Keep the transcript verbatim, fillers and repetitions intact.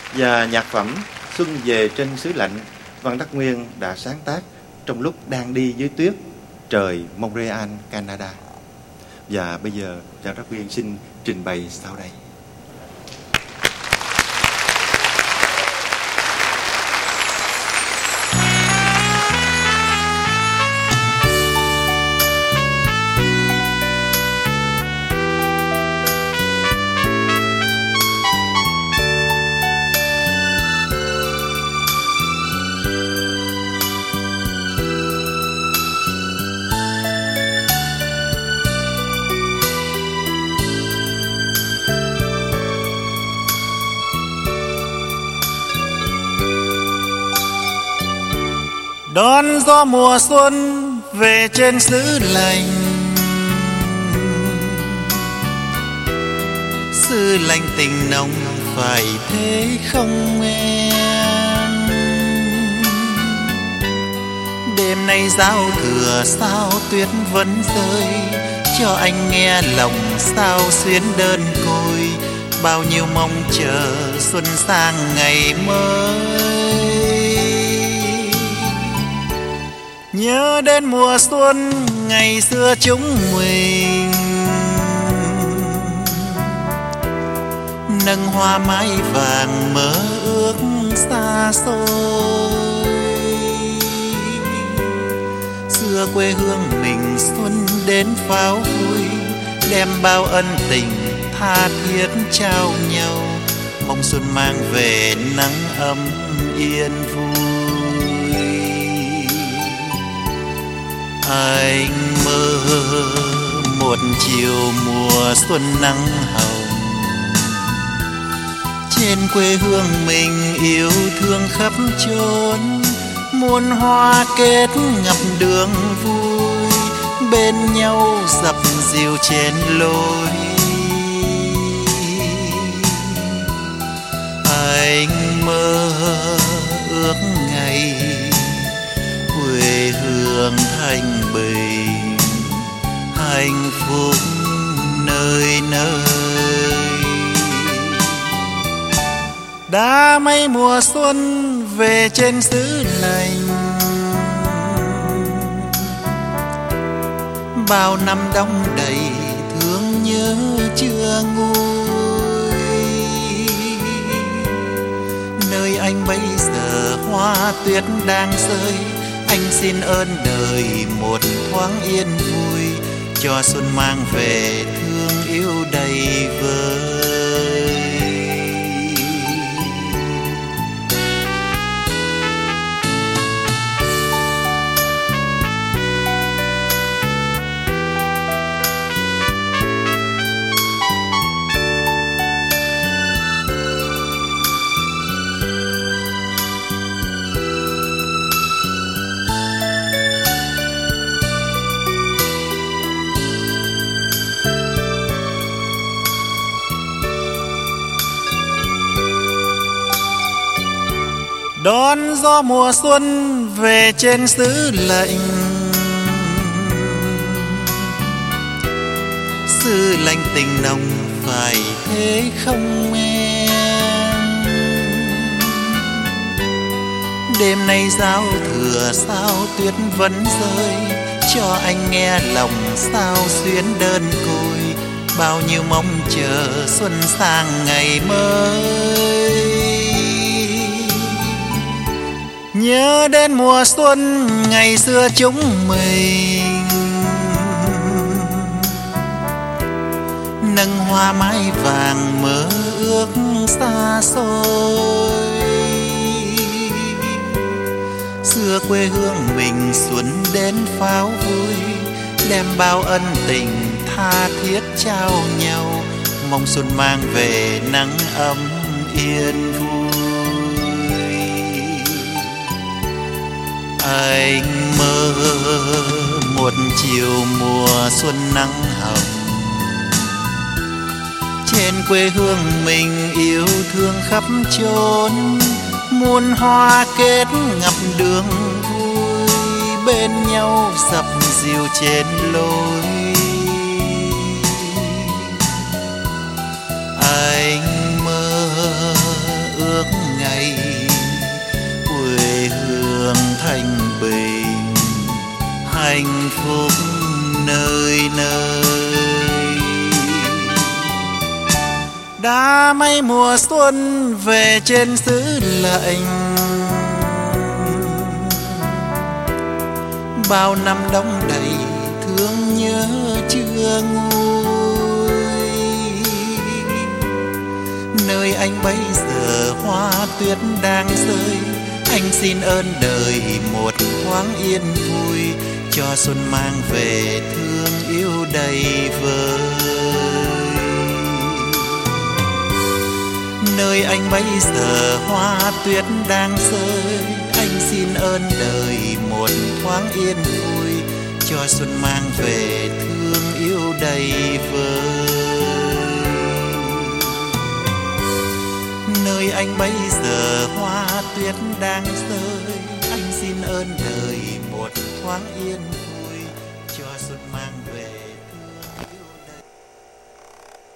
Và nhạc phẩm Xuân về trên xứ lạnh, Văn Đắc Nguyên đã sáng tác trong lúc đang đi dưới tuyết trời Montreal, Canada. Và bây giờ Văn Đắc Nguyên xin trình bày sau đây. Đón gió mùa xuân về trên xứ lạnh, xứ lạnh tình nồng phải thế không em? Đêm nay giao thừa sao tuyết vẫn rơi, cho anh nghe lòng sao xuyến đơn côi. Bao nhiêu mong chờ xuân sang ngày mới. Nhớ đến mùa xuân ngày xưa chúng mình nâng hoa mái vàng mơ ước xa xôi. Xưa quê hương mình xuân đến pháo vui, đem bao ân tình tha thiết trao nhau. Mong xuân mang về nắng ấm yên vui. Anh mơ một chiều mùa xuân nắng hồng, trên quê hương mình yêu thương khắp chốn. Muôn hoa kết ngập đường vui, bên nhau dập dìu trên lối. Anh mơ ước ngày quê hương thanh bình, hạnh phúc nơi nơi. Đã mấy mùa xuân về trên xứ lạnh, bao năm đong đầy thương nhớ chưa nguôi. Nơi anh bây giờ hoa tuyết đang rơi, anh xin ơn đời một thoáng yên vui, cho xuân mang về thương yêu đầy vơi. Đón gió mùa xuân về trên xứ lạnh, xứ lạnh tình nồng phải thế không em? Đêm nay giao thừa sao tuyết vẫn rơi, cho anh nghe lòng sao xuyến đơn côi. Bao nhiêu mong chờ xuân sang ngày mới. Nhớ đến mùa xuân ngày xưa chúng mình nâng hoa mái vàng mơ ước xa xôi. Xưa quê hương mình xuân đến pháo vui, đem bao ân tình tha thiết trao nhau. Mong xuân mang về nắng ấm yên vui. Anh mơ một chiều mùa xuân nắng hồng, trên quê hương mình yêu thương khắp chốn. Muôn hoa kết ngập đường vui, bên nhau dập dìu trên lối. Anh mơ ước thanh bình, hạnh phúc nơi nơi. Đã mấy mùa xuân về trên xứ lạnh, bao năm đông đầy thương nhớ chưa nguôi. Nơi anh bây giờ hoa tuyết đang rơi, anh xin ơn đời một thoáng yên vui, cho xuân mang về thương yêu đầy vơi. Nơi anh bây giờ hoa tuyết đang rơi, anh xin ơn đời một thoáng yên vui, cho xuân mang về thương yêu đầy vơi. Nơi anh bây giờ hoa tuyết đang rơi, anh xin ơn đời một thoáng yên